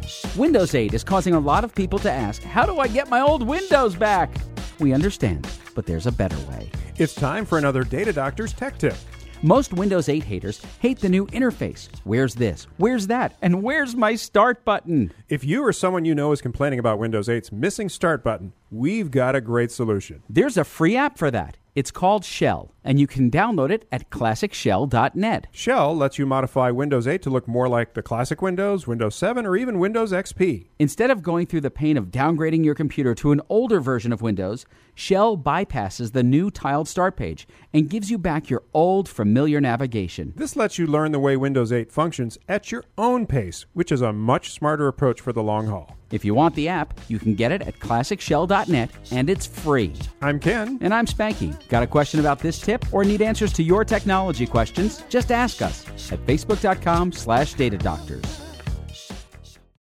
Windows 8 is causing a lot of people to ask, how do I get my old Windows back? We understand, but there's a better way. It's time for another Data Doctor's Tech Tip. Most Windows 8 haters hate the new interface. Where's this? Where's that? And where's my start button? If you or someone you know is complaining about Windows 8's missing start button, we've got a great solution. There's a free app for that. It's called Shell, and you can download it at classicshell.net. Shell lets you modify Windows 8 to look more like the classic Windows, Windows 7, or even Windows XP. Instead of going through the pain of downgrading your computer to an older version of Windows, Shell bypasses the new tiled start page and gives you back your old, familiar navigation. This lets you learn the way Windows 8 functions at your own pace, which is a much smarter approach for the long haul. If you want the app, you can get it at classicshell.net, and it's free. I'm Ken. And I'm Spanky. Got a question about this tip or need answers to your technology questions? Just ask us at facebook.com/datadoctors.